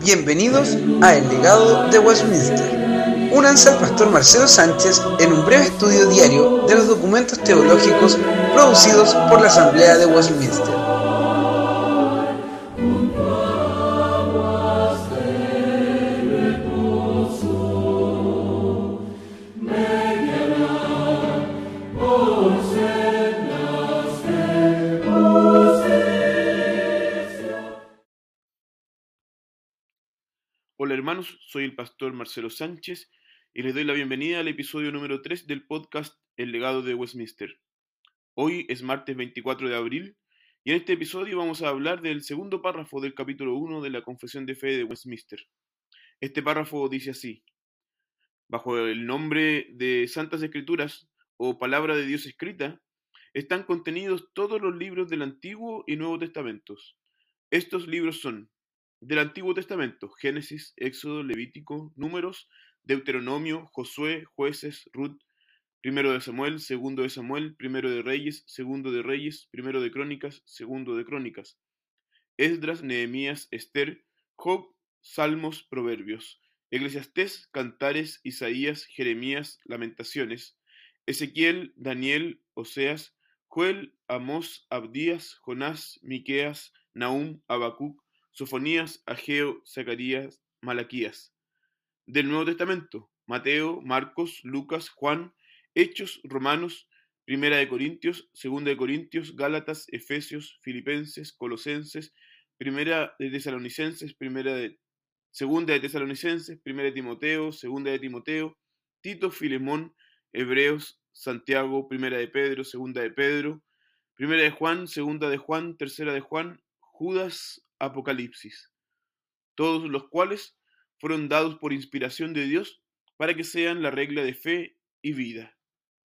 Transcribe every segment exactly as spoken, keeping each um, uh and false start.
Bienvenidos a El Legado de Westminster. Únanse al pastor Marcelo Sánchez en un breve estudio diario de los documentos teológicos producidos por la Asamblea de Westminster. Hola hermanos, soy el pastor Marcelo Sánchez y les doy la bienvenida al episodio número tres del podcast El Legado de Westminster. Hoy es martes veinticuatro de abril y en este episodio vamos a hablar del segundo párrafo del capítulo uno de la Confesión de Fe de Westminster. Este párrafo dice así: bajo el nombre de Santas Escrituras o Palabra de Dios escrita, están contenidos todos los libros del Antiguo y Nuevo Testamentos. Estos libros son: del Antiguo Testamento, Génesis, Éxodo, Levítico, Números, Deuteronomio, Josué, Jueces, Ruth, Primero de Samuel, Segundo de Samuel, Primero de Reyes, Segundo de Reyes, Primero de Crónicas, Segundo de Crónicas, Esdras, Nehemías, Esther, Job, Salmos, Proverbios, Eclesiastés, Cantares, Isaías, Jeremías, Lamentaciones, Ezequiel, Daniel, Oseas, Joel, Amós, Abdías, Jonás, Miqueas, Nahum, Habacuc, Sofonías, Ageo, Zacarías, Malaquías. Del Nuevo Testamento: Mateo, Marcos, Lucas, Juan, Hechos, Romanos, Primera de Corintios, Segunda de Corintios, Gálatas, Efesios, Filipenses, Colosenses, Primera de Tesalonicenses, Primera de Segunda de Tesalonicenses, Primera de Timoteo, Segunda de Timoteo, Tito, Filemón, Hebreos, Santiago, Primera de Pedro, Segunda de Pedro, Primera de Juan, Segunda de Juan, Tercera de Juan, Judas, Apocalipsis, todos los cuales fueron dados por inspiración de Dios para que sean la regla de fe y vida.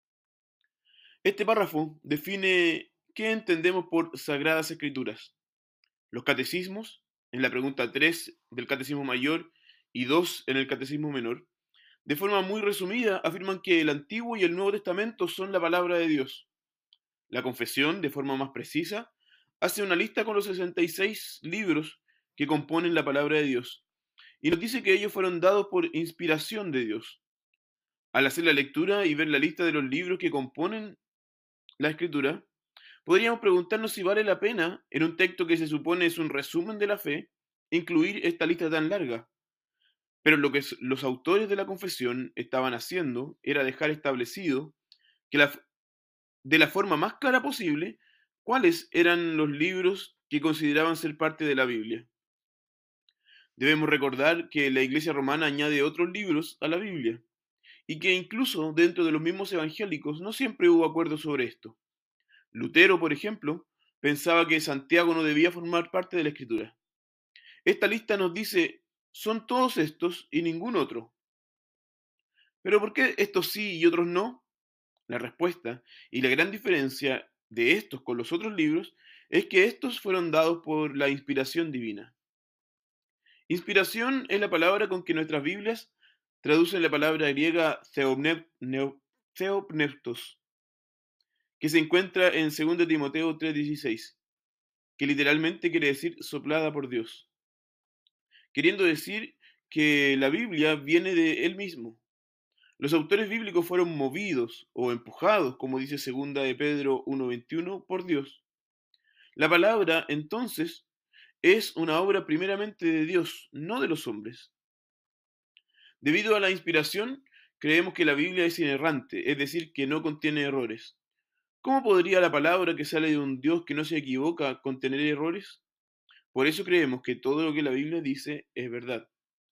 Este párrafo define qué entendemos por Sagradas Escrituras. Los catecismos, en la pregunta tres del Catecismo Mayor y dos en el Catecismo Menor, de forma muy resumida afirman que el Antiguo y el Nuevo Testamento son la palabra de Dios. La Confesión, de forma más precisa, hace una lista con los sesenta y seis libros que componen la palabra de Dios y nos dice que ellos fueron dados por inspiración de Dios. Al hacer la lectura y ver la lista de los libros que componen la Escritura, podríamos preguntarnos si vale la pena, en un texto que se supone es un resumen de la fe, incluir esta lista tan larga. Pero lo que los autores de la Confesión estaban haciendo era dejar establecido que la, de la forma más clara posible cuáles eran los libros que consideraban ser parte de la Biblia. Debemos recordar que la Iglesia romana añade otros libros a la Biblia y que incluso dentro de los mismos evangélicos no siempre hubo acuerdo sobre esto. Lutero, por ejemplo, pensaba que Santiago no debía formar parte de la Escritura. Esta lista nos dice: son todos estos y ningún otro. ¿Pero por qué estos sí y otros no? La respuesta y la gran diferencia de estos con los otros libros es que estos fueron dados por la inspiración divina. Inspiración es la palabra con que nuestras Biblias traducen la palabra griega theopneustos, que se encuentra en Segunda de Timoteo tres dieciséis, que literalmente quiere decir soplada por Dios, queriendo decir que la Biblia viene de Él mismo. Los autores bíblicos fueron movidos o empujados, como dice Segunda de Pedro uno veintiuno, por Dios. La palabra, entonces, es una obra primeramente de Dios, no de los hombres. Debido a la inspiración, creemos que la Biblia es inerrante, es decir, que no contiene errores. ¿Cómo podría la palabra que sale de un Dios que no se equivoca contener errores? Por eso creemos que todo lo que la Biblia dice es verdad.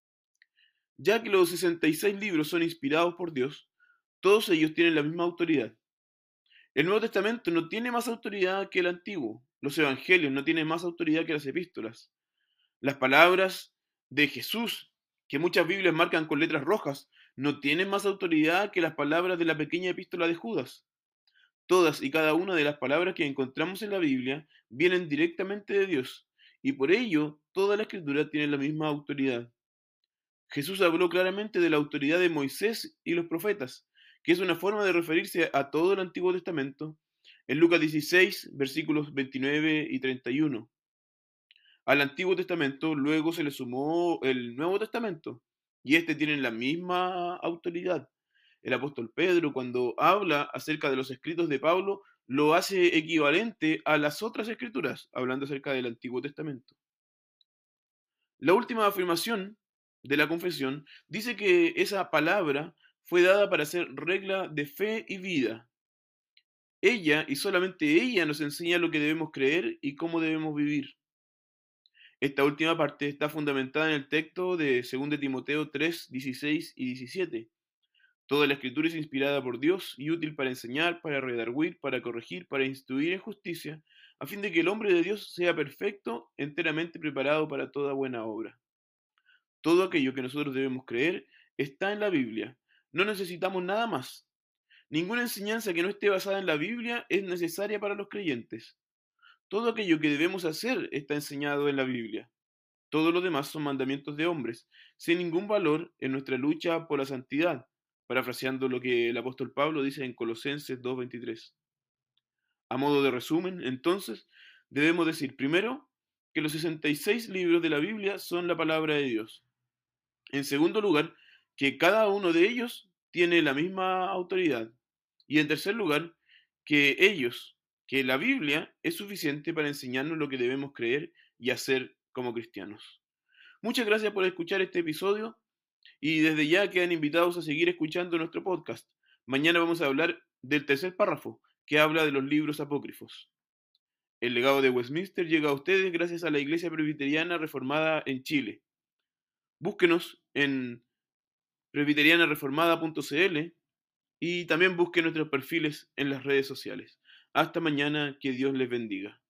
Ya que los sesenta y seis libros son inspirados por Dios, todos ellos tienen la misma autoridad. El Nuevo Testamento no tiene más autoridad que el Antiguo. Los Evangelios no tienen más autoridad que las epístolas. Las palabras de Jesús, que muchas Biblias marcan con letras rojas, no tienen más autoridad que las palabras de la pequeña epístola de Judas. Todas y cada una de las palabras que encontramos en la Biblia vienen directamente de Dios, y por ello toda la Escritura tiene la misma autoridad. Jesús habló claramente de la autoridad de Moisés y los profetas, que es una forma de referirse a todo el Antiguo Testamento, en Lucas dieciséis, versículos veintinueve y treinta y uno. Al Antiguo Testamento luego se le sumó el Nuevo Testamento y este tiene la misma autoridad. El apóstol Pedro, cuando habla acerca de los escritos de Pablo, lo hace equivalente a las otras escrituras, hablando acerca del Antiguo Testamento. La última afirmación de la confesión dice que esa palabra fue dada para ser regla de fe y vida. Ella y solamente ella nos enseña lo que debemos creer y cómo debemos vivir. Esta última parte está fundamentada en el texto de dos de Timoteo tres, dieciséis y diecisiete. Toda la escritura es inspirada por Dios y útil para enseñar, para redarguir, para corregir, para instruir en justicia, a fin de que el hombre de Dios sea perfecto, enteramente preparado para toda buena obra. Todo aquello que nosotros debemos creer está en la Biblia. No necesitamos nada más. Ninguna enseñanza que no esté basada en la Biblia es necesaria para los creyentes. Todo aquello que debemos hacer está enseñado en la Biblia. Todo lo demás son mandamientos de hombres, sin ningún valor en nuestra lucha por la santidad, parafraseando lo que el apóstol Pablo dice en Colosenses dos veintitrés. A modo de resumen, entonces, debemos decir primero que los sesenta y seis libros de la Biblia son la palabra de Dios. En segundo lugar, que cada uno de ellos tiene la misma autoridad. Y en tercer lugar, que ellos, que la Biblia es suficiente para enseñarnos lo que debemos creer y hacer como cristianos. Muchas gracias por escuchar este episodio y desde ya quedan invitados a seguir escuchando nuestro podcast. Mañana vamos a hablar del tercer párrafo, que habla de los libros apócrifos. El legado de Westminster llega a ustedes gracias a la Iglesia Presbiteriana Reformada en Chile. Búsquenos en presbiteriana reformada punto c l y también busquen nuestros perfiles en las redes sociales. Hasta mañana, que Dios les bendiga.